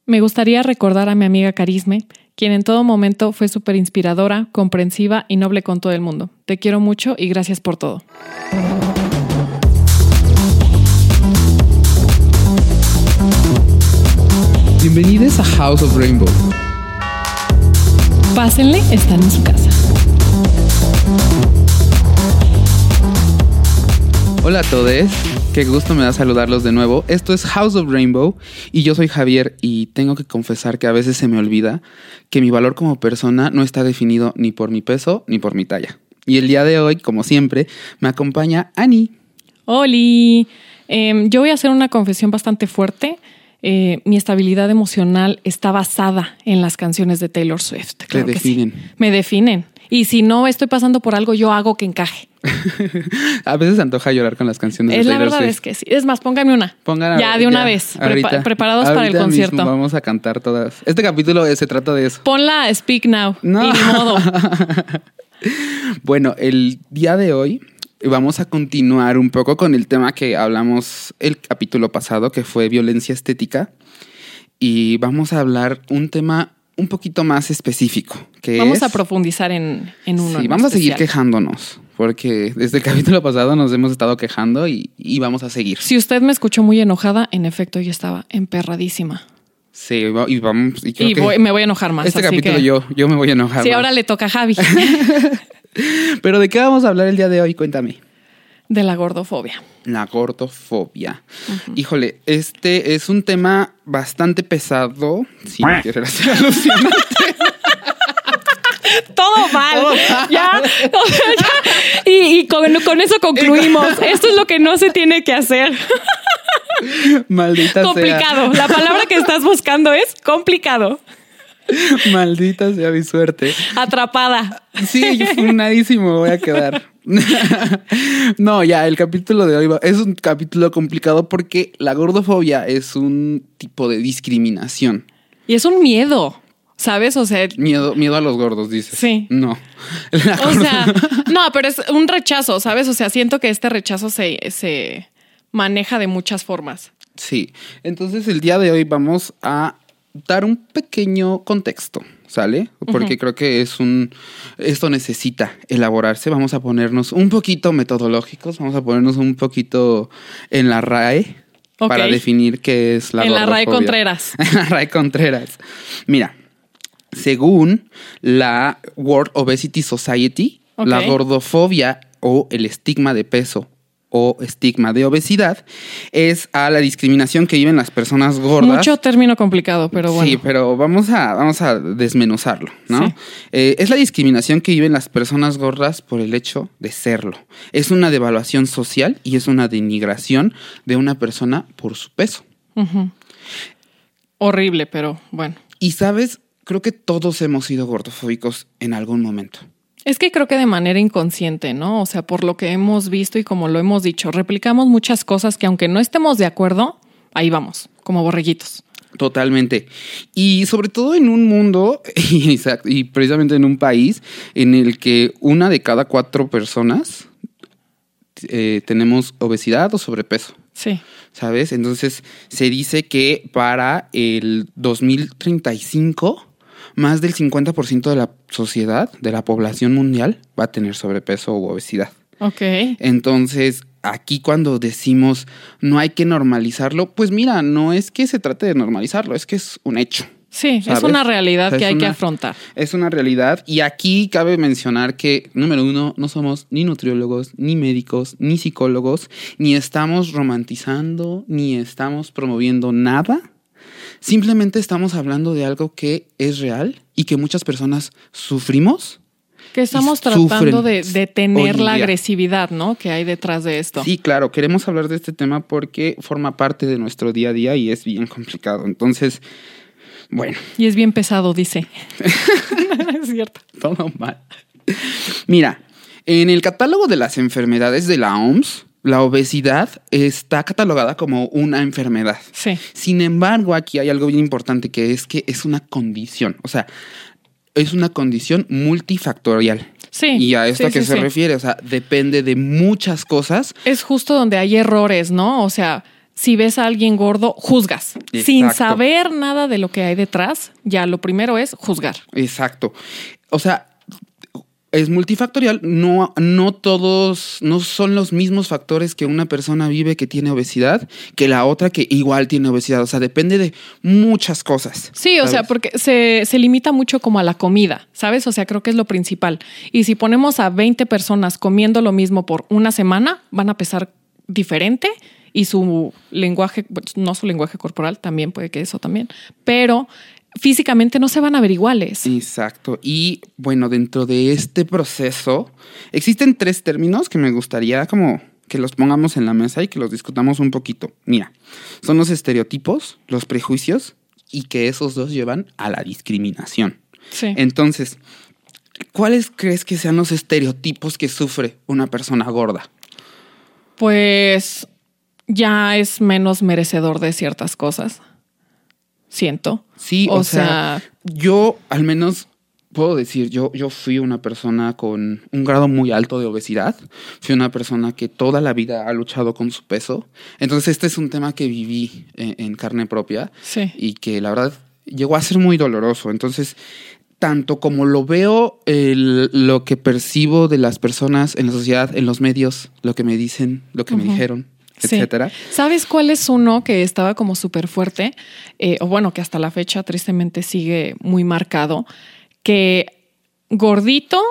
Me gustaría recordar a mi amiga Carisme, quien en todo momento fue súper inspiradora, comprensiva y noble con todo el mundo. Te quiero mucho y gracias por todo. Bienvenidos a House of Rainbow. Pásenle, están en su casa. Hola a todos, qué gusto me da saludarlos de nuevo. Esto es House of Rainbow y yo soy Javier y tengo que confesar que a veces se me olvida que mi valor como persona no está definido ni por mi peso ni por mi talla. Y el día de hoy, como siempre, me acompaña Ani. ¡Holi! Yo voy a hacer una confesión bastante fuerte. Mi estabilidad emocional está basada en las canciones de Taylor Swift. Claro Te definen. Sí. Me definen. Y si no estoy pasando por algo, yo hago que encaje. A veces se antoja llorar con las canciones de Taylor Swift. La verdad es que sí. Es más, póngame una. Ya, de una vez. Preparados para el concierto. Mismo vamos a cantar todas. Este capítulo se trata de eso. Ponla Speak Now. No. Y ni modo. Bueno, el día de hoy vamos a continuar un poco con el tema que hablamos el capítulo pasado, que fue violencia estética. Y vamos a hablar un tema un poquito más específico. Vamos a profundizar en uno. Sí, vamos a seguir quejándonos, porque desde el capítulo pasado nos hemos estado quejando y vamos a seguir. Si usted me escuchó muy enojada, en efecto yo estaba emperradísima. Sí, y vamos... me voy a enojar más. Este capítulo yo me voy a enojar Sí, más. ahora le toca a Javi. Pero ¿de qué vamos a hablar el día de hoy? Cuéntame. De la gordofobia. La gordofobia. Uh-huh. Híjole, este es un tema bastante pesado. Sí, quiero ser alucinante. Todo mal. Ya. Y con eso concluimos. Esto es lo que no se tiene que hacer. Maldita complicado. sea. La palabra que estás buscando es complicado. Maldita sea mi suerte. Atrapada. Sí, funadísimo voy a quedar. No, ya, el capítulo de hoy es un capítulo complicado porque la gordofobia es un tipo de discriminación. Y es un miedo, ¿sabes? O sea... Miedo a los gordos, dices. Sí. No. O sea, no, pero es un rechazo, ¿sabes? O sea, siento que este rechazo se maneja de muchas formas. Sí. Entonces, el día de hoy vamos a dar un pequeño contexto, ¿sale? Porque creo que esto necesita elaborarse. Vamos a ponernos un poquito metodológicos, vamos a ponernos un poquito en la RAE para definir qué es la gordofobia. En la RAE Contreras. En la RAE Contreras. Mira, según la World Obesity Society, la gordofobia o el estigma de peso o estigma de obesidad es a la discriminación que viven las personas gordas. Mucho término complicado, pero bueno. Sí, pero vamos a desmenuzarlo, ¿no? Sí. Es la discriminación que viven las personas gordas por el hecho de serlo. Es una devaluación social y es una denigración de una persona por su peso. Uh-huh. Horrible, pero bueno. Y sabes, creo que todos hemos sido gordofóbicos en algún momento. Es que creo que de manera inconsciente, ¿no? O sea, por lo que hemos visto y como lo hemos dicho, replicamos muchas cosas que aunque no estemos de acuerdo, ahí vamos, como borreguitos. Totalmente. Y sobre todo en un mundo y precisamente en un país en el que 1 de cada 4 personas tenemos obesidad o sobrepeso. Sí. ¿Sabes? Entonces se dice que para el 2035... más del 50% de la sociedad, de la población mundial, va a tener sobrepeso u obesidad. Ok. Entonces, aquí cuando decimos no hay que normalizarlo, pues mira, no es que se trate de normalizarlo, es que es un hecho. Sí, ¿sabes? Es una realidad que hay que afrontar. Es una realidad. Y aquí cabe mencionar que, número 1, no somos ni nutriólogos, ni médicos, ni psicólogos, ni estamos romantizando, ni estamos promoviendo nada. Simplemente estamos hablando de algo que es real y que muchas personas sufrimos. Que estamos tratando de detener la agresividad, ¿no? Que hay detrás de esto. Sí, claro. Queremos hablar de este tema porque forma parte de nuestro día a día y es bien complicado. Entonces, bueno. Y es bien pesado, dice. Es cierto. Todo mal. Mira, en el catálogo de las enfermedades de la OMS, la obesidad está catalogada como una enfermedad. Sí. Sin embargo, aquí hay algo bien importante que es una condición. O sea, es una condición multifactorial. Sí. ¿Y a esto a qué se refiere? O sea, depende de muchas cosas. Es justo donde hay errores, ¿no? O sea, si ves a alguien gordo, juzgas. Exacto. Sin saber nada de lo que hay detrás, ya lo primero es juzgar. Exacto. O sea, es multifactorial. No todos, no son los mismos factores que una persona vive que tiene obesidad que la otra que igual tiene obesidad. O sea, depende de muchas cosas. Sí, ¿sabes? O sea, porque se limita mucho como a la comida, ¿sabes? O sea, creo que es lo principal. Y si ponemos a 20 personas comiendo lo mismo por una semana, van a pesar diferente y su lenguaje, no su lenguaje corporal, también puede que eso también, pero físicamente no se van a ver iguales. Exacto. Y bueno, dentro de este proceso existen 3 términos que me gustaría como que los pongamos en la mesa y que los discutamos un poquito. Mira, son los estereotipos, los prejuicios y que esos 2 llevan a la discriminación. Sí. Entonces, ¿cuáles crees que sean los estereotipos que sufre una persona gorda? Pues ya es menos merecedor de ciertas cosas. Siento. Sí, o sea, yo al menos puedo decir, yo fui una persona con un grado muy alto de obesidad. Fui una persona que toda la vida ha luchado con su peso. Entonces este es un tema que viví en carne propia. Sí. Y que la verdad llegó a ser muy doloroso. Entonces, tanto como lo veo, lo que percibo de las personas en la sociedad, en los medios, lo que me dicen, lo que me dijeron, etcétera. Sí. ¿Sabes cuál es uno que estaba como súper fuerte? O bueno, que hasta la fecha tristemente sigue muy marcado, que gordito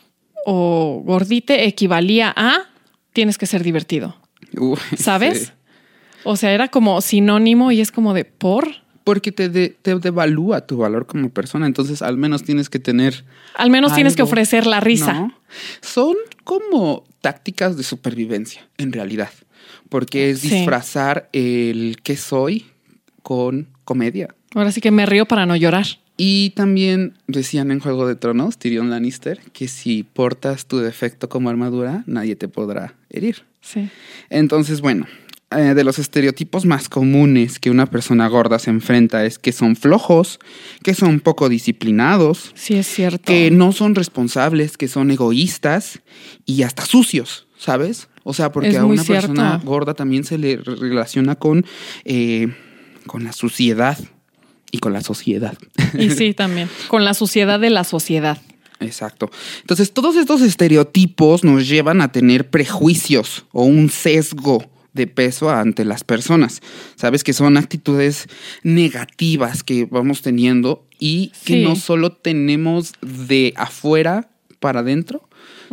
o gordite equivalía a tienes que ser divertido. ¿Sabes? Sí. O sea, era como sinónimo y es como de ¿por? Porque te devalúa tu valor como persona. Entonces, al menos tienes que tener... Al menos algo, tienes que ofrecer la risa. ¿no? Son como tácticas de supervivencia, en realidad. Porque es disfrazar el qué soy con comedia. Ahora sí que me río para no llorar. Y también decían en Juego de Tronos, Tyrion Lannister, que si portas tu defecto como armadura, nadie te podrá herir. Sí. Entonces, bueno, de los estereotipos más comunes que una persona gorda se enfrenta es que son flojos, que son poco disciplinados. Sí, es cierto. Que no son responsables, que son egoístas y hasta sucios, ¿sabes? O sea, porque a una persona gorda también se le relaciona con la suciedad y con la sociedad. Y sí, también. Con la suciedad de la sociedad. Exacto. Entonces, todos estos estereotipos nos llevan a tener prejuicios o un sesgo de peso ante las personas. Sabes que son actitudes negativas que vamos teniendo y que no solo tenemos de afuera para adentro,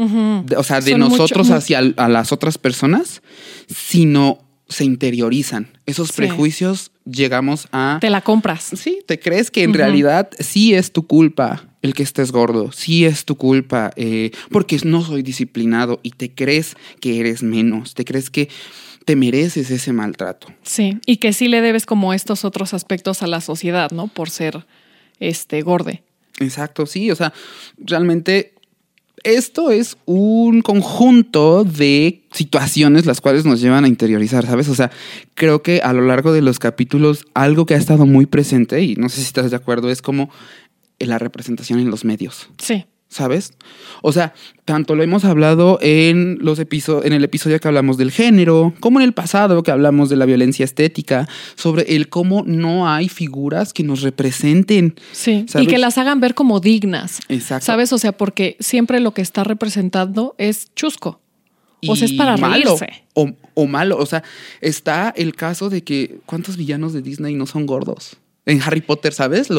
o sea, de nosotros hacia a las otras personas, sino se interiorizan. Esos prejuicios llegamos a... Te la compras. Sí, te crees que en realidad sí es tu culpa el que estés gordo, sí es tu culpa porque no soy disciplinado y te crees que eres menos, te crees que te mereces ese maltrato. Sí, y que sí le debes como estos otros aspectos a la sociedad, ¿no? Por ser gorde. Exacto, sí, o sea, realmente... Esto es un conjunto de situaciones las cuales nos llevan a interiorizar, ¿sabes? O sea, creo que a lo largo de los capítulos algo que ha estado muy presente, y no sé si estás de acuerdo, es como la representación en los medios. Sí. ¿Sabes? O sea, tanto lo hemos hablado en el episodio que hablamos del género, como en el pasado que hablamos de la violencia estética, sobre el cómo no hay figuras que nos representen. Sí, ¿sabes? Y que las hagan ver como dignas. Exacto. ¿Sabes? O sea, porque siempre lo que está representando es chusco. O sea, es para malo, reírse. O malo. O sea, está el caso de que ¿cuántos villanos de Disney no son gordos? En Harry Potter, ¿sabes?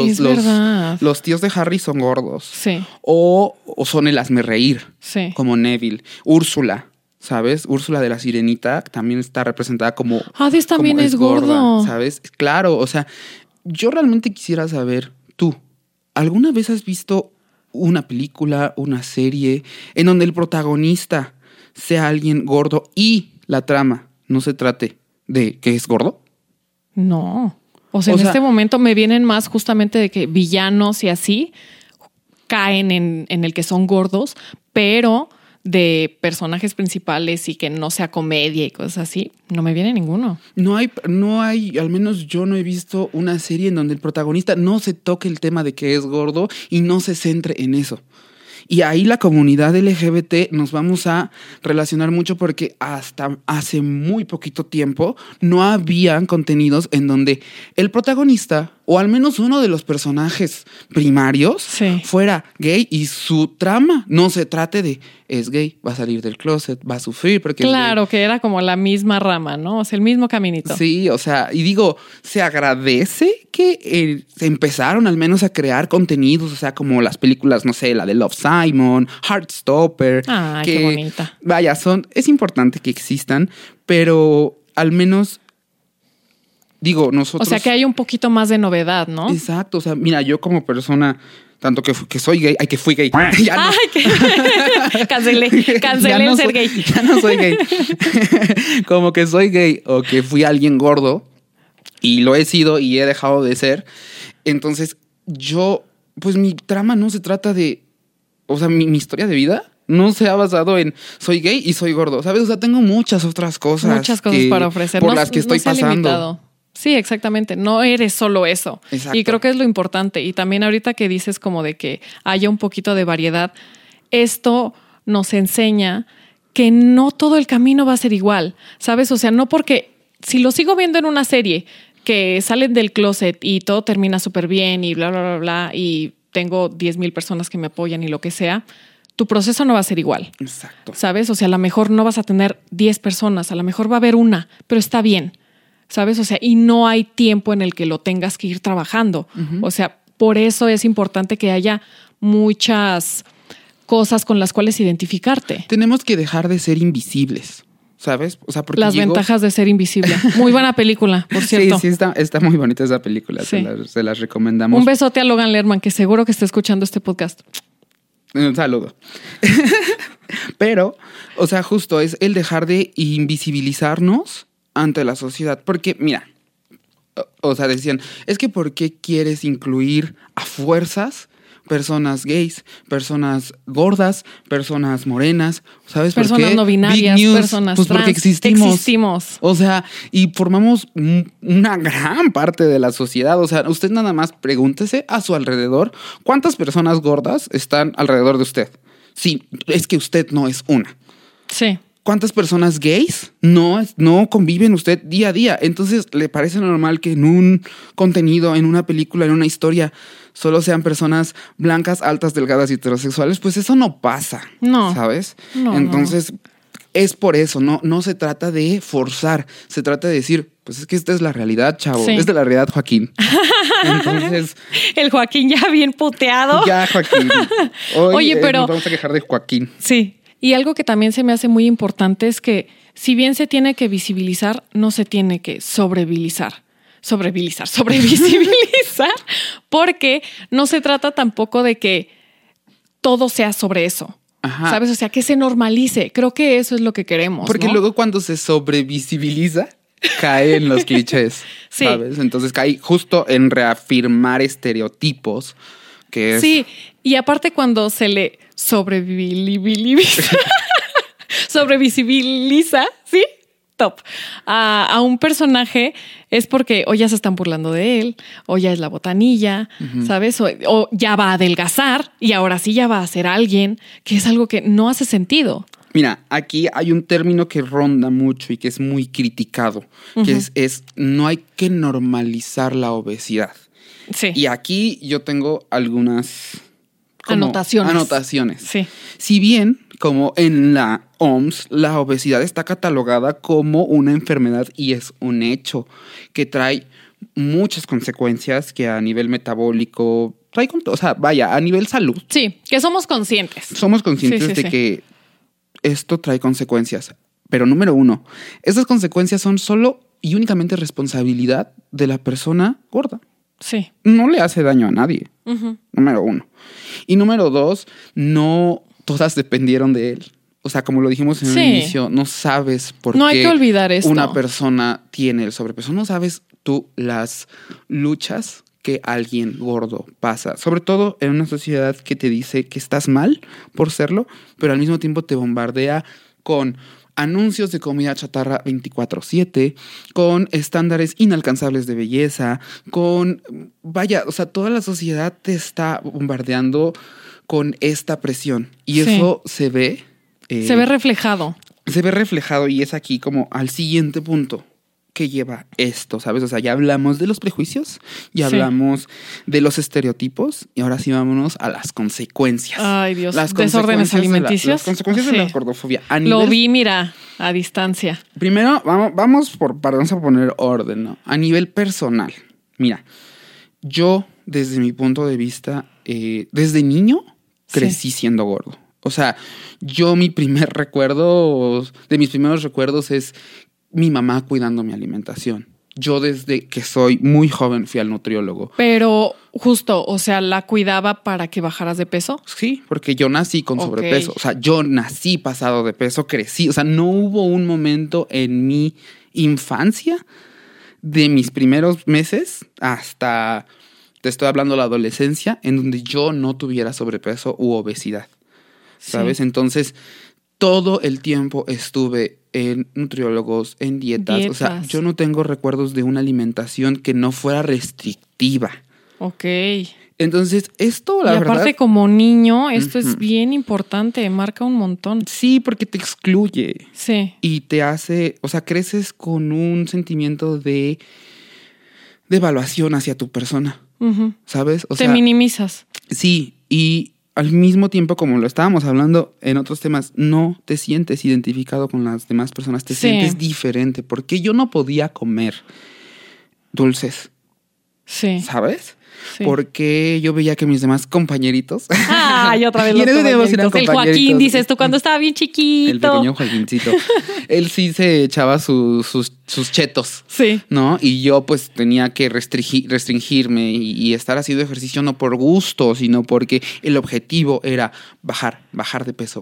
Los tíos de Harry son gordos. Sí. O son el hazmerreír. Sí. Como Neville. Úrsula, ¿sabes? Úrsula de la Sirenita también está representada como... Hades también como es gordo. ¿Sabes? Claro, o sea, yo realmente quisiera saber, tú, ¿alguna vez has visto una película, una serie, en donde el protagonista sea alguien gordo y la trama no se trate de que es gordo? No. O sea, en este momento me vienen más justamente de que villanos y así caen en el que son gordos, pero de personajes principales y que no sea comedia y cosas así, no me viene ninguno. No hay, al menos yo no he visto una serie en donde el protagonista no se toque el tema de que es gordo y no se centre en eso. Y ahí la comunidad LGBT nos vamos a relacionar mucho porque hasta hace muy poquito tiempo no habían contenidos en donde el protagonista o al menos uno de los personajes primarios fuera gay y su trama no se trate de es gay, va a salir del closet, va a sufrir porque claro, que era como la misma rama, ¿no? O sea, el mismo caminito. Sí, o sea, y digo, se agradece que se empezaron al menos a crear contenidos, o sea, como las películas, no sé, la de Love, Simon, Heartstopper. Ay, qué bonita. Vaya, es importante que existan, pero al menos, digo, nosotros... O sea, que hay un poquito más de novedad, ¿no? Exacto, o sea, mira, yo como persona... Tanto que soy gay, que fui gay. Ya no. Cancelé no el ser gay. Ya no soy gay. Como que soy gay o que fui alguien gordo y lo he sido y he dejado de ser. Entonces, pues mi trama no se trata de, o sea, mi historia de vida no se ha basado en soy gay y soy gordo, ¿sabes? O sea, tengo muchas otras cosas. Muchas cosas para ofrecer. Por las que estoy pasando. Limitado. Sí, exactamente. No eres solo eso. Exacto. Y creo que es lo importante. Y también ahorita que dices como de que haya un poquito de variedad, esto nos enseña que no todo el camino va a ser igual, ¿sabes? O sea, no porque si lo sigo viendo en una serie que salen del closet y todo termina súper bien y bla, bla, bla, bla, y tengo 10,000 personas que me apoyan y lo que sea, tu proceso no va a ser igual. Exacto. ¿Sabes? O sea, a lo mejor no vas a tener 10 personas, a lo mejor va a haber una, pero está bien. ¿Sabes? O sea, y no hay tiempo en el que lo tengas que ir trabajando. Uh-huh. O sea, por eso es importante que haya muchas cosas con las cuales identificarte. Tenemos que dejar de ser invisibles, ¿sabes? O sea, porque las ventajas de ser invisible. Muy buena película, por cierto. Sí, está muy bonita esa película. Sí. Se las recomendamos. Un besote a Logan Lerman, que seguro que está escuchando este podcast. Un saludo. Pero, o sea, justo es el dejar de invisibilizarnos ante la sociedad. Porque, mira, o sea, decían, es que ¿por qué quieres incluir a fuerzas personas gays, personas gordas, personas morenas? ¿Sabes por qué? Personas no binarias, personas pues trans. Porque existimos. O sea, y formamos una gran parte de la sociedad. O sea, usted nada más pregúntese a su alrededor cuántas personas gordas están alrededor de usted. Sí, es que usted no es una. Sí. ¿Cuántas personas gays no conviven usted día a día? Entonces, ¿le parece normal que en un contenido, en una película, en una historia, solo sean personas blancas, altas, delgadas y heterosexuales? Pues eso no pasa, no, ¿sabes? No, entonces, es por eso, no se trata de forzar, se trata de decir, pues es que esta es la realidad, chavo. Sí. Es de la realidad, Joaquín. Entonces... El Joaquín ya bien puteado. Ya, Joaquín. Oye, pero... Nos vamos a quejar de Joaquín. Sí. Y algo que también se me hace muy importante es que si bien se tiene que visibilizar, no se tiene que sobrevisibilizar, porque no se trata tampoco de que todo sea sobre eso. Ajá. ¿Sabes? O sea, que se normalice. Creo que eso es lo que queremos. Porque ¿no? luego cuando se sobrevisibiliza, cae en los clichés, sí. ¿Sabes? Entonces cae justo en reafirmar estereotipos. Que es... Sí, y aparte cuando se le sobrevisibiliza, ¿sí? Top. A un personaje es porque o ya se están burlando de él, o ya es la botanilla, uh-huh. ¿sabes? O ya va a adelgazar y ahora sí ya va a ser alguien, que es algo que no hace sentido. Mira, aquí hay un término que ronda mucho y que es muy criticado, uh-huh. que es no hay que normalizar la obesidad. Sí. Y aquí yo tengo algunas anotaciones. Sí. Si bien, como en la OMS, la obesidad está catalogada como una enfermedad y es un hecho que trae muchas consecuencias que a nivel metabólico trae, o sea, vaya, a nivel salud. Sí, que somos conscientes. Somos conscientes de que esto trae consecuencias. Pero número 1, esas consecuencias son solo y únicamente responsabilidad de la persona gorda. Sí. No le hace daño a nadie. Uh-huh. Número 1. Y número 2, no todas dependieron de él. O sea, como lo dijimos en un inicio, no sabes por qué hay que olvidar esto. Una persona tiene el sobrepeso. No sabes tú las luchas que alguien gordo pasa. Sobre todo en una sociedad que te dice que estás mal por serlo, pero al mismo tiempo te bombardea con anuncios de comida chatarra 24/7, con estándares inalcanzables de belleza, con... Vaya, o sea, toda la sociedad te está bombardeando con esta presión. Y Sí. eso se ve. Se ve reflejado. Se ve reflejado y es aquí como al siguiente punto que lleva esto, ¿sabes? O sea, ya hablamos de los prejuicios, ya Sí. hablamos de los estereotipos y ahora sí vámonos a las consecuencias. Ay, Dios. Las Desórdenes consecuencias de alimenticios. las consecuencias de Sí. la gordofobia. Lo vi, mira, a distancia. Primero, vamos a poner orden, ¿no? A nivel personal. Mira, yo, desde mi punto de vista, desde niño, crecí siendo gordo. O sea, yo de mis primeros recuerdos es mi mamá cuidando mi alimentación. Yo desde que soy muy joven fui al nutriólogo. Pero justo, o sea, ¿la cuidaba para que bajaras de peso? Sí, porque yo nací con Ok. sobrepeso. O sea, yo nací pasado de peso, crecí. O sea, no hubo un momento en mi infancia, de mis primeros meses hasta, te estoy hablando de la adolescencia, en donde yo no tuviera sobrepeso u obesidad. ¿Sabes? Sí. Entonces, todo el tiempo estuve en nutriólogos, en dietas. O sea, Dietas. yo no tengo recuerdos de una alimentación que no fuera restrictiva. Ok. Entonces, esto, Y la aparte, verdad, como niño, esto es Ujú. bien importante, marca un montón. sí, porque te excluye Sí. y te hace, o sea, creces con un sentimiento de evaluación hacia tu persona, Ujú. ¿sabes? O Te sea, minimizas. sí, y al mismo tiempo, como lo estábamos hablando en otros temas, no te sientes identificado con las demás personas, te Sí. sientes diferente, porque yo no podía comer dulces, Sí. ¿sabes? Sí. Porque yo veía que mis demás compañeritos... Ay, otra vez Y los en ese tiempo sí eran compañeritos. El Joaquín, compañeritos. dices tú, cuando estaba bien chiquito. El pequeño Joaquincito. Él sí se echaba sus chetos, Sí. ¿no? Y yo pues tenía que restringirme y estar haciendo ejercicio no por gusto, sino porque el objetivo era bajar de peso.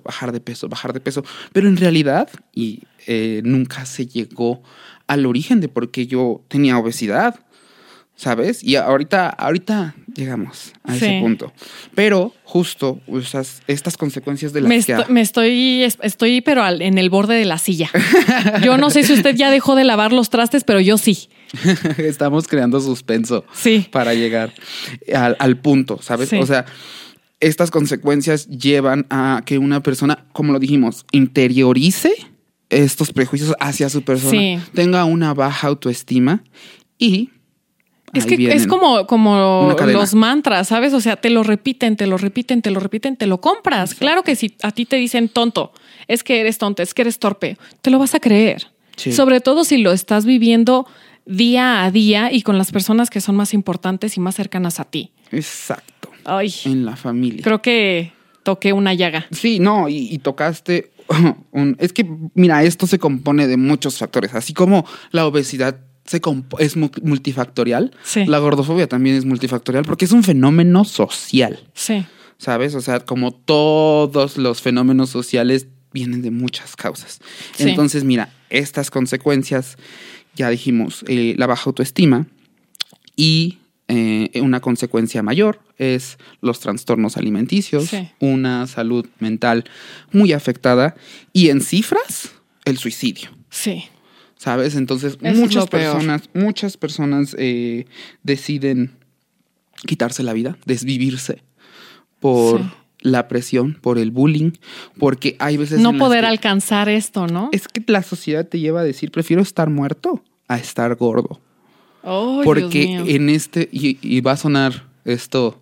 Pero en realidad, nunca se llegó al origen de por qué yo tenía obesidad, ¿sabes? Y ahorita llegamos a ese Sí. punto. Pero justo estas consecuencias de las Estoy pero en el borde de la silla. Yo no sé si usted ya dejó de lavar los trastes, pero yo sí. estamos creando suspenso Sí. para llegar al punto, ¿sabes? Sí. O sea, estas consecuencias llevan a que una persona, como lo dijimos, interiorice estos prejuicios hacia su persona, Sí. tenga una baja autoestima y Es ahí que vienen. es como Una cadena. los mantras, ¿sabes? O sea, te lo repiten, te lo compras. Exacto. Claro que si a ti te dicen tonto, es que eres tonto, es que eres torpe, te lo vas a creer. Sí. Sobre todo si lo estás viviendo día a día y con las personas que son más importantes y más cercanas a ti. Exacto. Ay, En la familia. creo que toqué una llaga. Sí, no, y tocaste es que, mira, esto se compone de muchos factores. Así como la obesidad es multifactorial, Sí. la gordofobia también es multifactorial porque es un fenómeno social, Sí. ¿sabes? O sea, como todos los fenómenos sociales vienen de muchas causas. Sí. Entonces, mira, estas consecuencias, ya dijimos, la baja autoestima y una consecuencia mayor es los trastornos alimenticios, Sí. una salud mental muy afectada y en cifras, el suicidio. Sí. ¿Sabes? Entonces, Eso es lo peor. muchas personas deciden quitarse la vida, desvivirse por Sí. la presión, por el bullying, porque hay veces No en las poder que alcanzar esto, ¿no? es que la sociedad te lleva a decir, prefiero estar muerto a estar gordo. Oh, Porque Dios mío. en y va a sonar esto,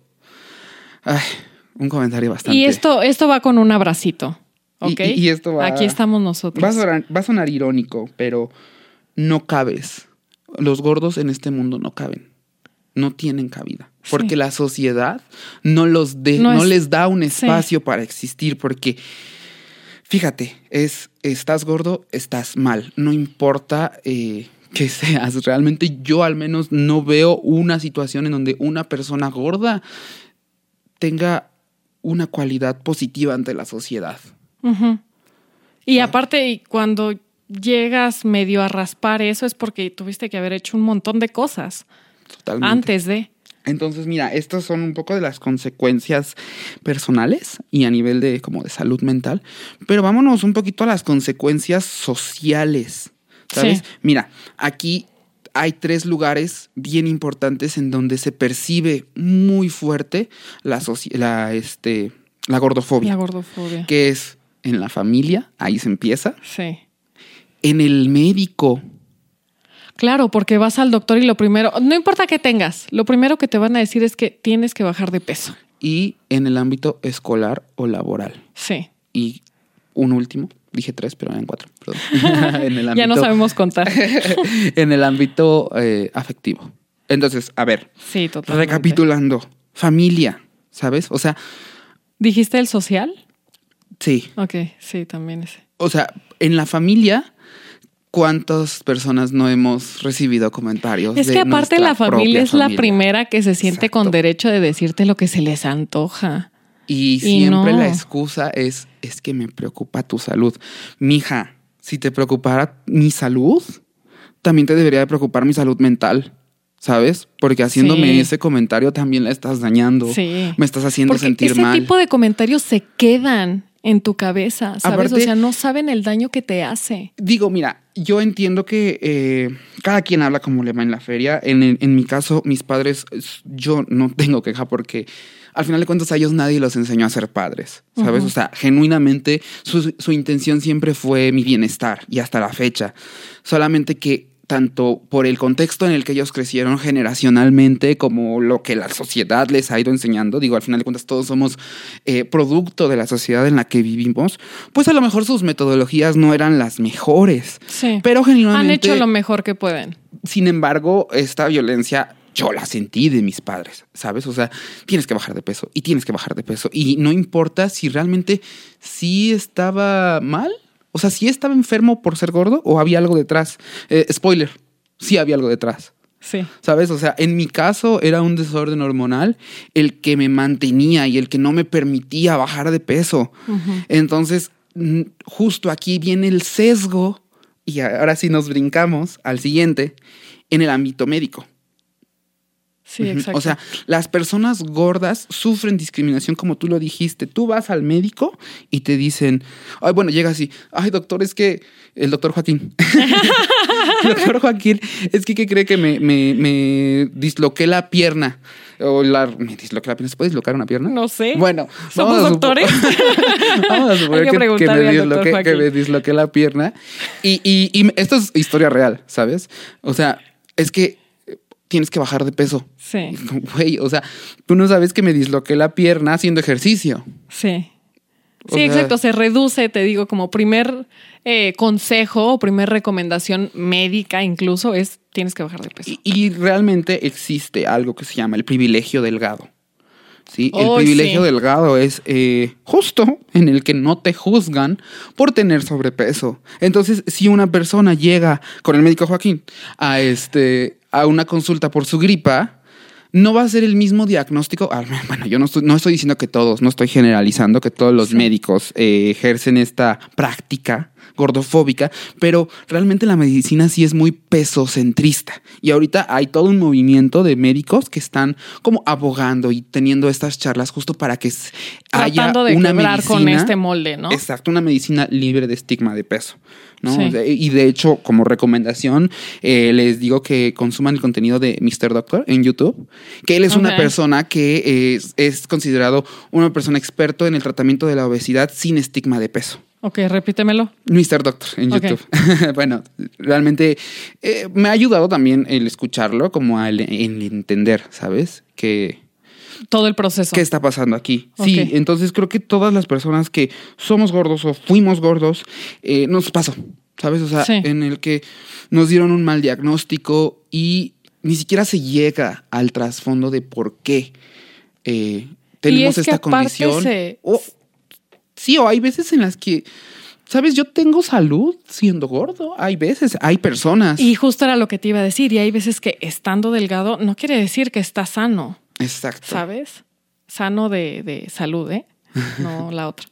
un comentario bastante... Y esto va con un abracito, ¿ok? Y esto va... Aquí estamos nosotros. Va a sonar irónico, pero no cabes. Los gordos en este mundo no caben. No tienen cabida. Porque Sí. la sociedad no les da un espacio para existir. Porque, fíjate, estás gordo, estás mal. No importa que seas. Realmente yo al menos no veo una situación en donde una persona gorda tenga una cualidad positiva ante la sociedad. Ujú. Y aparte, y cuando llegas medio a raspar eso es porque tuviste que haber hecho un montón de cosas Totalmente. antes de. Entonces, mira, estas son un poco de las consecuencias personales y a nivel de salud mental. Pero vámonos un poquito a las consecuencias sociales, ¿sabes? Sí. Mira, aquí hay 3 lugares bien importantes en donde se percibe muy fuerte La gordofobia. La gordofobia. Que es en la familia, ahí se empieza. Sí. En el médico. Claro, porque vas al doctor y lo primero, no importa qué tengas, lo primero que te van a decir es que tienes que bajar de peso. Y en el ámbito escolar o laboral. Sí. Y un último, dije 3, pero eran 4. Perdón. En el ámbito, ya no sabemos contar. En el ámbito afectivo. Entonces, a ver. Sí, totalmente. Recapitulando. Familia, ¿sabes? O sea. ¿Dijiste el social? Sí. Ok, sí, también ese. O sea, en la familia, ¿cuántas personas no hemos recibido comentarios? Es que aparte la familia es la primera que se siente Exacto. con derecho de decirte lo que se les antoja. Y siempre no. la excusa es que me preocupa tu salud. Mija, si te preocupara mi salud, también te debería de preocupar mi salud mental, ¿sabes? Porque haciéndome ese comentario también la estás dañando. Sí. Me estás haciendo porque sentir mal. Ese tipo de comentarios se quedan en tu cabeza, ¿sabes? Aparte, o sea, no saben el daño que te hace. Digo, mira, yo entiendo que cada quien habla como le va en la feria. En mi caso, mis padres, yo no tengo queja porque al final de cuentas a ellos nadie los enseñó a ser padres, ¿sabes? O sea, genuinamente su intención siempre fue mi bienestar y hasta la fecha. Solamente que tanto por el contexto en el que ellos crecieron generacionalmente como lo que la sociedad les ha ido enseñando, digo, al final de cuentas todos somos producto de la sociedad en la que vivimos, pues a lo mejor sus metodologías no eran las mejores, sí. Pero genuinamente han hecho lo mejor que pueden. Sin embargo, esta violencia yo la sentí de mis padres, ¿sabes? O sea, tienes que bajar de peso y tienes que bajar de peso y no importa si realmente sí estaba mal. O sea, ¿sí estaba enfermo por ser gordo o había algo detrás? Spoiler, sí había algo detrás. Sí. ¿Sabes? O sea, en mi caso era un desorden hormonal el que me mantenía y el que no me permitía bajar de peso. Uh-huh. Entonces, justo aquí viene el sesgo y ahora sí nos brincamos al siguiente en el ámbito médico. Sí, exacto. O sea, las personas gordas sufren discriminación, como tú lo dijiste. Tú vas al médico y te dicen, ay, bueno, llega así, ay, doctor, es que el doctor Joaquín. El doctor Joaquín, es que ¿qué cree que me disloqué la pierna? ¿Me disloqué la pierna? ¿Se puede dislocar una pierna? No sé. Bueno, ¿somos doctores? Vamos a suponer que me disloqué la pierna. Y esto es historia real, ¿sabes? O sea, es que tienes que bajar de peso. Sí. Güey, o sea, tú no sabes que me disloqué la pierna haciendo ejercicio. Sí. Sí, exacto. Se reduce, te digo, como primer consejo o primer recomendación médica incluso es tienes que bajar de peso. Y realmente existe algo que se llama el privilegio delgado. ¿Sí? El privilegio delgado es justo en el que no te juzgan por tener sobrepeso. Entonces, si una persona llega con el médico Joaquín a una consulta por su gripa, no va a ser el mismo diagnóstico. Bueno, yo no estoy diciendo que todos, no estoy generalizando que todos los médicos ejercen esta práctica gordofóbica, pero realmente la medicina sí es muy pesocentrista. Y ahorita hay todo un movimiento de médicos que están como abogando y teniendo estas charlas justo para que tratando haya de una quebrar medicina con este molde, ¿no? Exacto, una medicina libre de estigma de peso, ¿no? Sí. Y de hecho, como recomendación, les digo que consuman el contenido de Mr. Doctor en YouTube, que él es una persona que es considerado una persona experto en el tratamiento de la obesidad sin estigma de peso. Ok, repítemelo. Mr. Doctor en YouTube. Bueno, realmente me ha ayudado también el escucharlo, como el entender, ¿sabes? Que todo el proceso. ¿Qué está pasando aquí? Okay. Sí, entonces creo que todas las personas que somos gordos o fuimos gordos, nos pasó, ¿sabes? O sea, en el que nos dieron un mal diagnóstico y ni siquiera se llega al trasfondo de por qué tenemos esta condición. Sí, o hay veces en las que, ¿sabes? Yo tengo salud siendo gordo. Hay veces, hay personas. Y justo era lo que te iba a decir. Y hay veces que estando delgado no quiere decir que estás sano. Exacto. ¿Sabes? Sano de salud, no la otra.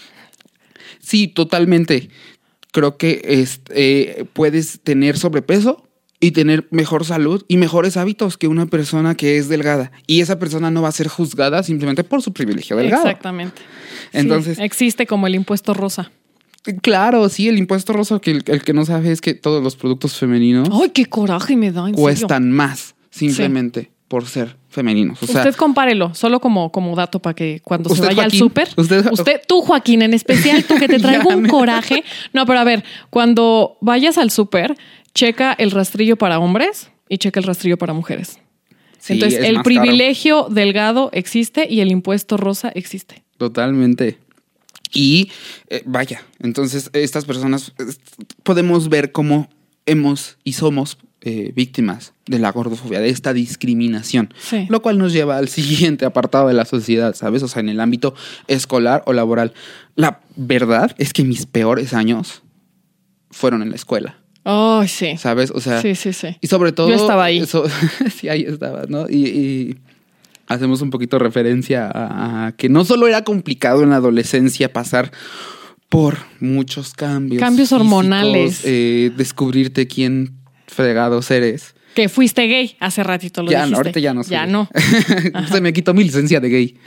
Sí, totalmente. Creo que puedes tener sobrepeso y tener mejor salud y mejores hábitos que una persona que es delgada. Y esa persona no va a ser juzgada simplemente por su privilegio delgado. Exactamente. Entonces, sí, existe como el impuesto rosa. Claro, sí, el impuesto rosa, que el que no sabe es que todos los productos femeninos... ¡Ay, qué coraje me da! cuestan más simplemente por ser femeninos. O sea, usted compárelo, solo como dato para que cuando se vaya Joaquín, al súper. Usted, tú, Joaquín, en especial, tú que te traigo un coraje. No, pero a ver, cuando vayas al súper, checa el rastrillo para hombres y checa el rastrillo para mujeres. sí, Entonces, es el más privilegio delgado existe y el impuesto rosa existe. caro. Totalmente. Y vaya, entonces estas personas podemos ver cómo hemos y somos víctimas de la gordofobia, de esta discriminación, Sí. lo cual nos lleva al siguiente apartado de la sociedad, ¿sabes? O sea, en el ámbito escolar o laboral. La verdad es que mis peores años fueron en la escuela, Oh, sí. ¿sabes? O sea, Sí. y sobre todo... Yo estaba ahí. Sí, ahí estabas, ¿no? Y hacemos un poquito referencia a que no solo era complicado en la adolescencia pasar por muchos cambios. Cambios físicos, hormonales. Descubrirte quién fregados eres. Que fuiste gay. Hace ratito lo Ya, dijiste. ahorita ya no soy Ya gay. no. Se me quitó mi licencia de gay.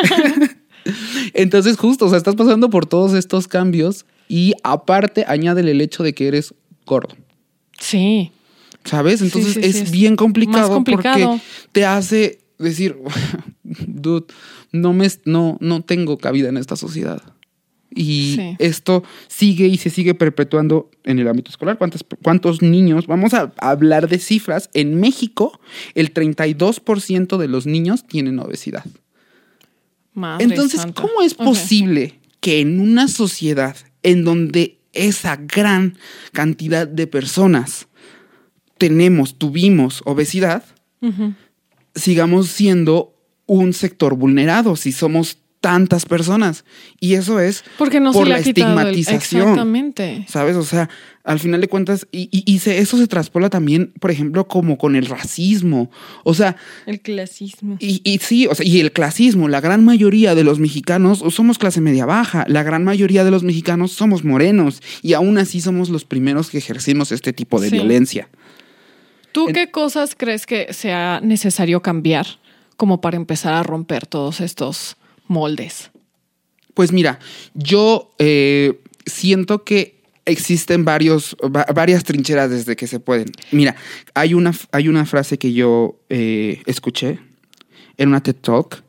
Entonces, justo, o sea, estás pasando por todos estos cambios y aparte añádele el hecho de que eres gordo. Sí. ¿Sabes? Entonces Sí, es sí. bien complicado, Más complicado. porque te hace decir, dude, no tengo cabida en esta sociedad. Y Sí. esto sigue y se sigue perpetuando en el ámbito escolar. ¿Cuántos niños? Vamos a hablar de cifras. En México, el 32% de los niños tienen obesidad. Madre Entonces, santa. ¿cómo es Ok. posible que en una sociedad en donde esa gran cantidad de personas tuvimos obesidad, Ujú. sigamos siendo un sector vulnerado si somos tantas personas? Y eso es Porque no por se le la ha quitado estigmatización. Exactamente. ¿Sabes? O sea, al final de cuentas, eso se traspola también, por ejemplo, como con el racismo. O sea, El clasismo. y sí, o sea, y el clasismo. La gran mayoría de los mexicanos somos clase media baja. La gran mayoría de los mexicanos somos morenos. Y aún así somos los primeros que ejercimos este tipo de Sí. violencia. ¿Tú qué cosas crees que sea necesario cambiar como para empezar a romper todos estos moldes? Pues mira, yo siento que existen varias trincheras desde que se pueden. Mira, hay una frase que yo escuché en una TED Talk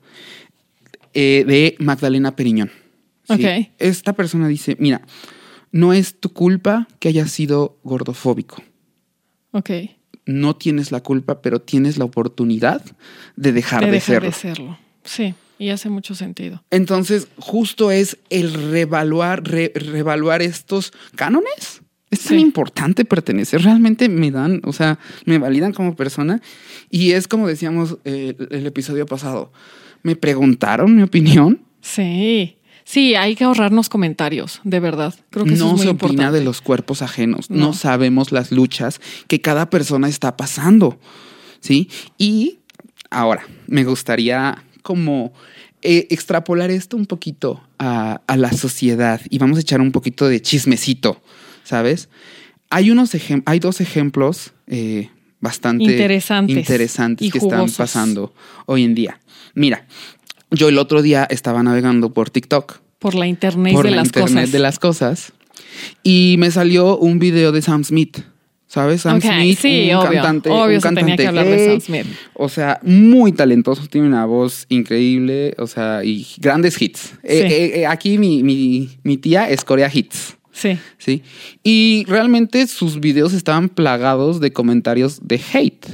de Magdalena Periñón. ¿Sí? Ok. Esta persona dice, mira, no es tu culpa que hayas sido gordofóbico. Ok. No tienes la culpa, pero tienes la oportunidad de dejar de serlo. de serlo. Sí, y hace mucho sentido. Entonces, justo es el reevaluar estos cánones. Es tan Sí. importante pertenecer. Realmente me validan como persona. Y es como decíamos el episodio pasado. Me preguntaron mi opinión. Sí. Sí, hay que ahorrarnos comentarios, de verdad. Creo que eso No es muy se opina importante. de los cuerpos ajenos. No. No sabemos las luchas que cada persona está pasando. ¿Sí? Y ahora, me gustaría como extrapolar esto un poquito a la sociedad y vamos a echar un poquito de chismecito, ¿sabes? Hay dos ejemplos bastante interesantes y que están jugosos. pasando hoy en día. Mira, yo el otro día estaba navegando por TikTok. Por la internet Por de la las internet cosas. de las cosas. Y me salió un video de Sam Smith. ¿Sabes? Sam Ok, Smith, sí, un obvio. cantante, Obvio un se tenía cantante que hablar de gay. Sam Smith. O sea, muy talentoso, tiene una voz increíble, o sea, y grandes hits. Sí. Aquí mi tía es Corea Hits. Sí. ¿Sí? Y realmente sus videos estaban plagados de comentarios de hate.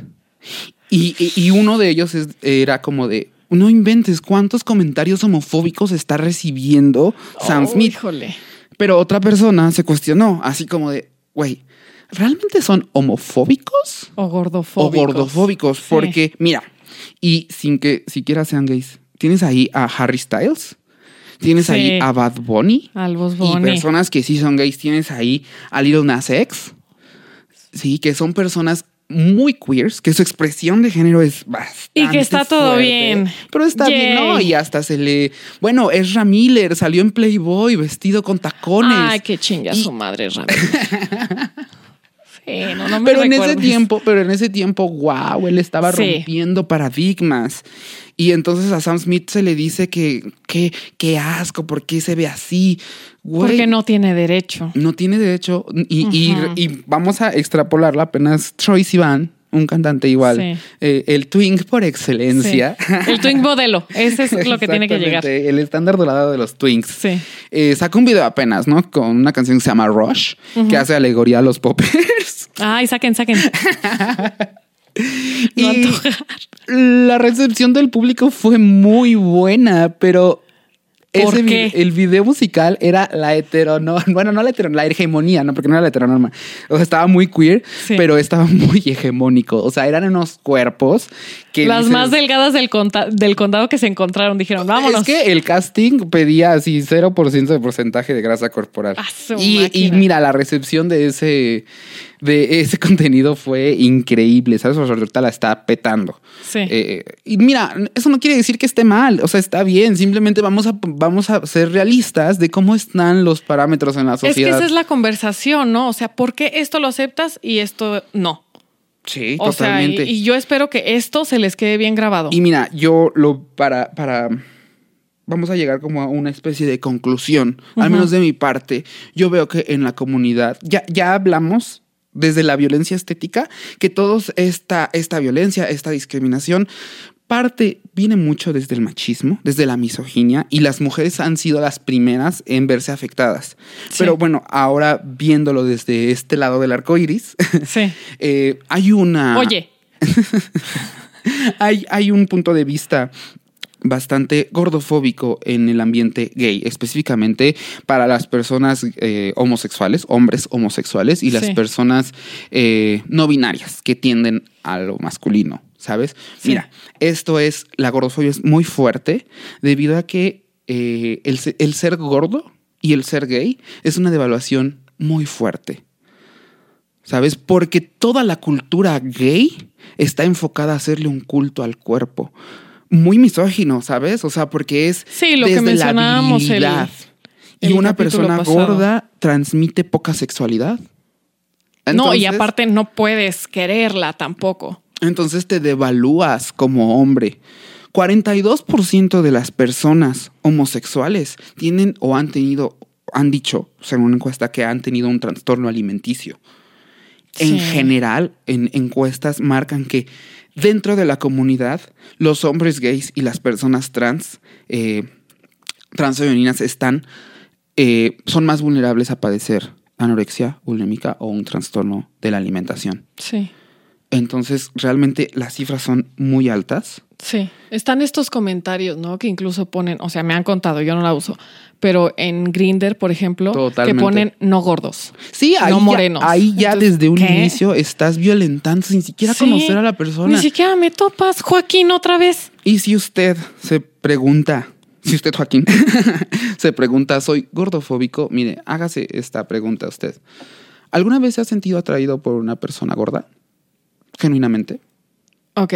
Y uno de ellos era como de, no inventes, ¿cuántos comentarios homofóbicos está recibiendo Sam Smith? Híjole. Pero otra persona se cuestionó, así como de, güey, ¿realmente son homofóbicos? O gordofóbicos. O gordofóbicos, Sí. porque, mira, y sin que siquiera sean gays, tienes ahí a Harry Styles, tienes Sí. ahí a Bad Bunny, Al Boss y Bunny. personas que sí son gays, tienes ahí a Lil Nas X, sí, que son personas muy queers, que su expresión de género es bastante Y que está todo fuerte, bien. Pero está Yay. bien, ¿no? Y hasta bueno, Ezra Miller salió en Playboy vestido con tacones. Ay, qué chinga Y- su madre, Rami. Sí, no me Pero en recuerdes. ese tiempo, wow, él estaba Sí. rompiendo paradigmas. Y entonces a Sam Smith se le dice que asco, ¿por qué se ve así? Güey, Porque no tiene derecho. no tiene derecho. Y Ujú. vamos a extrapolarla apenas Troye Sivan, un cantante igual. Sí. El twink por excelencia. Sí. El twink modelo. Ese es lo que tiene que llegar. El estándar dorado de los twinks. Sí. Sacó un video apenas, ¿no? Con una canción que se llama Rush, que hace alegoría a los poppers. Ay, saquen. No Y antojar. la recepción del público fue muy buena, pero ¿Por qué? El video musical era la heteronorma. Bueno, no la heteronorma, la hegemonía, ¿no? Porque no era la heteronorma. O sea, estaba muy queer, Sí. pero estaba muy hegemónico. O sea, eran unos cuerpos que... Las dices, más delgadas del condado que se encontraron dijeron, vámonos. Es que el casting pedía así 0% de porcentaje de grasa corporal. Ah, su Y máquina. mira, la recepción de ese contenido fue increíble, ¿sabes? O sea, ahorita la está petando. Sí. Y mira, eso no quiere decir que esté mal, o sea, está bien. Simplemente vamos a ser realistas de cómo están los parámetros en la Es que sociedad. esa es la conversación, ¿no? O sea, ¿por qué esto lo aceptas y esto no? Sí, O totalmente. sea, y yo espero que esto se les quede bien grabado. Y mira, vamos a llegar como a una especie de conclusión, al menos de mi parte. Yo veo que en la comunidad ya hablamos desde la violencia estética, que toda esta violencia, esta discriminación, viene mucho desde el machismo, desde la misoginia, y las mujeres han sido las primeras en verse afectadas. Sí. Pero bueno, ahora viéndolo desde este lado del arco iris, Sí. hay una... Oye, hay un punto de vista bastante gordofóbico en el ambiente gay, específicamente para las personas homosexuales, hombres homosexuales y las Sí. personas no binarias que tienden a lo masculino, ¿sabes? Sí. Mira, la gordofobia es muy fuerte debido a que el ser gordo y el ser gay es una devaluación muy fuerte. ¿Sabes? Porque toda la cultura gay está enfocada a hacerle un culto al cuerpo. Muy misógino, ¿sabes? O sea, porque es sí, lo que desde la mencionábamos virilidad. el Y una capítulo persona pasado. gorda transmite poca sexualidad. No, y Entonces- aparte no puedes quererla tampoco. Entonces te devalúas como hombre. 42% de las personas homosexuales tienen o han dicho, según una encuesta, que han tenido un trastorno alimenticio. En Sí. general, en encuestas marcan que dentro de la comunidad, los hombres gays y las personas transfemeninas son más vulnerables a padecer anorexia bulímica o un trastorno de la alimentación. Sí. Entonces, realmente las cifras son muy altas. Sí, están estos comentarios, ¿no? Que incluso ponen, o sea, me han contado, yo no la uso, pero en Grindr, por ejemplo, Totalmente. que ponen no gordos. Sí, ahí No ya, morenos. ahí ya Entonces, desde un ¿qué? inicio estás violentando sin siquiera Sí. conocer a la persona. Ni siquiera me topas, Joaquín, otra vez. Y si usted se pregunta, Joaquín, se pregunta, ¿soy gordofóbico? Mire, hágase esta pregunta a usted. ¿Alguna vez se ha sentido atraído por una persona gorda? Genuinamente. Ok.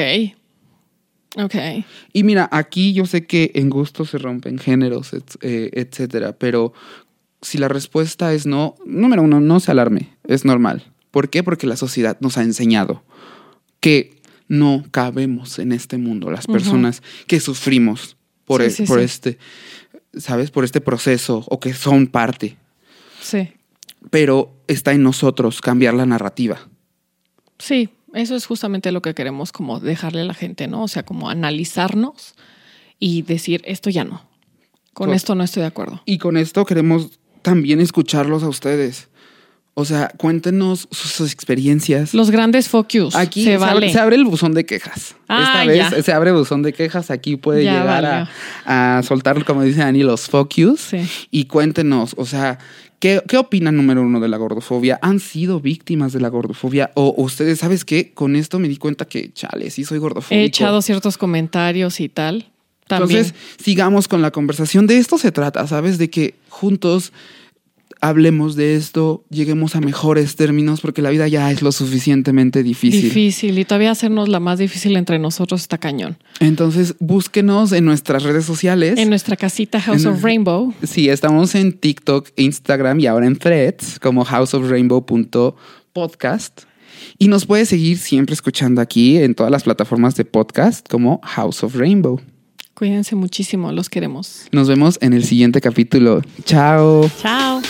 Y mira, aquí yo sé que en gusto se rompen géneros, etcétera, pero si la respuesta es no, número uno, no se alarme, es normal. ¿Por qué? Porque la sociedad nos ha enseñado que no cabemos en este mundo, las personas que sufrimos por este, ¿sabes? Por este proceso o que son parte. Sí. Pero está en nosotros cambiar la narrativa. Sí, eso es justamente lo que queremos como dejarle a la gente, ¿no? O sea, como analizarnos y decir, esto ya no. Con esto no estoy de acuerdo. Y con esto queremos también escucharlos a ustedes. O sea, cuéntenos sus experiencias. Los grandes focus. Aquí se vale. se abre el buzón de quejas. Ah, Esta vez ya. se abre el buzón de quejas. Aquí puede Ya llegar valió. a soltar, como dice Dani, los focus. Sí. Y cuéntenos, o sea, ¿qué opinan, número uno, de la gordofobia? ¿Han sido víctimas de la gordofobia? O ustedes, ¿sabes qué? Con esto me di cuenta que, chale, sí soy gordofóbico. He echado ciertos comentarios y tal. También. Entonces, sigamos con la conversación. De esto se trata, ¿sabes? De que juntos hablemos de esto, lleguemos a mejores términos, porque la vida ya es lo suficientemente difícil. Difícil. Y todavía hacernos la más difícil entre nosotros está cañón. Entonces, búsquenos en nuestras redes sociales. En nuestra casita House of Rainbow. Sí, estamos en TikTok, Instagram y ahora en Threads como houseofrainbow.podcast. Y nos puedes seguir siempre escuchando aquí en todas las plataformas de podcast como House of Rainbow. Cuídense muchísimo. Los queremos. Nos vemos en el siguiente capítulo. Chao. Chao.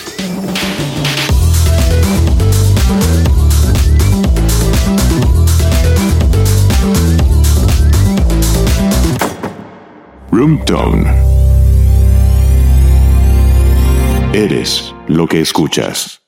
Room Tone. Eres lo que escuchas.